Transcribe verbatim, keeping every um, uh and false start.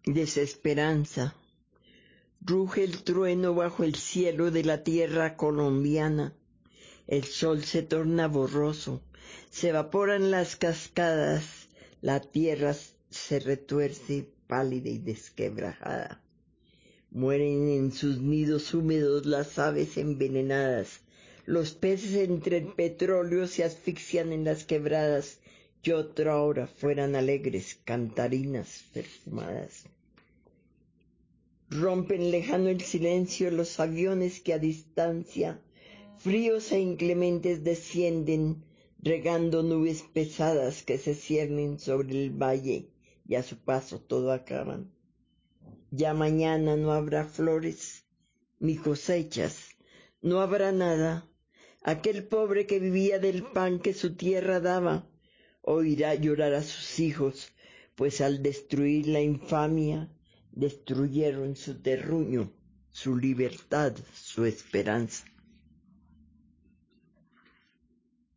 Desesperanza. Ruge el trueno bajo el cielo de la tierra colombiana. El sol se torna borroso, se evaporan las cascadas, la tierra se retuerce pálida y desquebrajada. Mueren en sus nidos húmedos las aves envenenadas, los peces entre el petróleo se asfixian en las quebradas, y otra hora fueran alegres cantarinas perfumadas. Rompen lejano el silencio los aviones que a distancia, fríos e inclementes descienden, regando nubes pesadas que se ciernen sobre el valle y a su paso todo acaban. Ya mañana no habrá flores ni cosechas, no habrá nada. Aquel pobre que vivía del pan que su tierra daba, oirá llorar a sus hijos, pues al destruir la infamia, destruyeron su terruño, su libertad, su esperanza.